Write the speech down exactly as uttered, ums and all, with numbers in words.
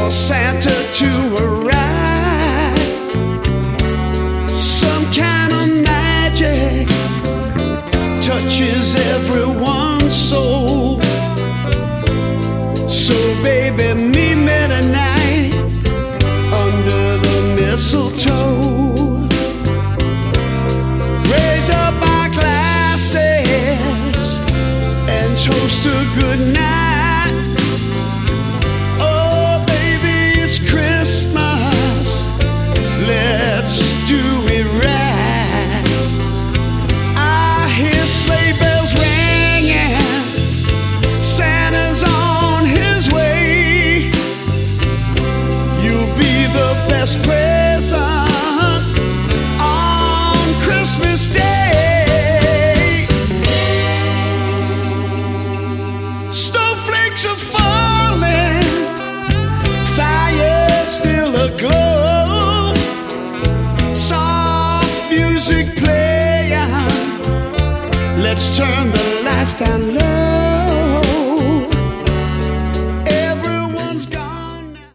for Santa to arrive. Some kind of magic touches everyone's soul. So baby, meet me tonight under the mistletoe. Raise up our glasses and toast a good night. Oh baby, it's Christmas, let's do it right. I hear sleigh bells ringing, Santa's on his way. You'll be the best present on Christmas Day. Snowflakes are falling, fire still aglow, soft music playing. Let's turn the lights down